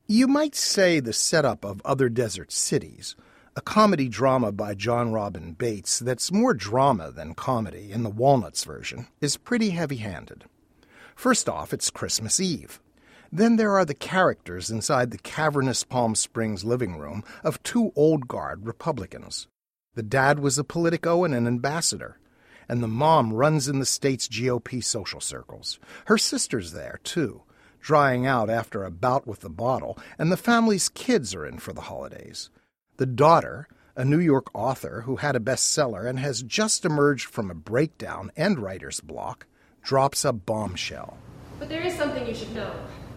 You might say the setup of Other Desert Cities, a comedy drama by John Robin Bates that's more drama than comedy in the Walnuts version, is pretty heavy-handed. First off, it's Christmas Eve. Then there are the characters inside the cavernous Palm Springs living room of two old-guard Republicans. The dad was a politico and an ambassador, and the mom runs in the state's GOP social circles. Her sister's there, too, drying out after a bout with the bottle, and the family's kids are in for the holidays. The daughter, a New York author who had a bestseller and has just emerged from a breakdown and writer's block, drops a bombshell. But there is something you should know.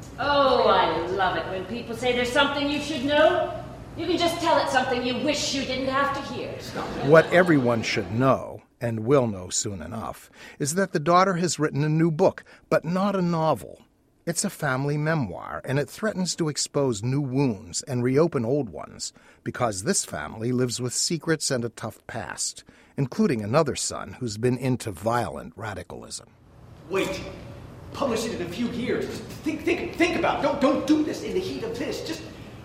Oh, I love it when people say there's something you should know. You can just tell it something you wish you didn't have to hear. What everyone should know, and will know soon enough, is that the daughter has written a new book, but not a novel. It's a family memoir, and it threatens to expose new wounds and reopen old ones, because this family lives with secrets and a tough past, including another son who's been into violent radicalism. Wait. Publish it in a few years. Think about it. Don't do this in the heat of this. Just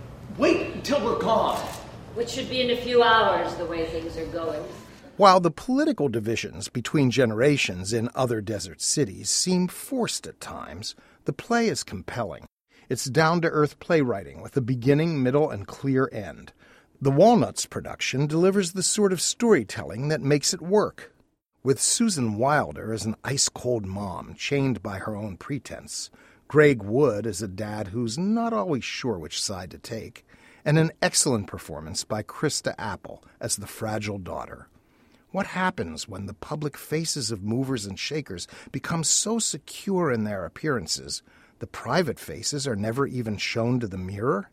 wait until we're gone. Which should be in a few hours, the way things are going. While the political divisions between generations in Other Desert Cities seem forced at times, the play is compelling. It's down-to-earth playwriting with a beginning, middle, and clear end. The Walnuts production delivers the sort of storytelling that makes it work. With Susan Wilder as an ice-cold mom chained by her own pretense, Greg Wood as a dad who's not always sure which side to take, and an excellent performance by Krista Apple as the fragile daughter. What happens when the public faces of movers and shakers become so secure in their appearances, the private faces are never even shown to the mirror?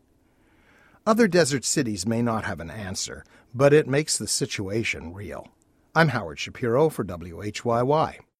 Other Desert Cities may not have an answer, but it makes the situation real. I'm Howard Shapiro for WHYY.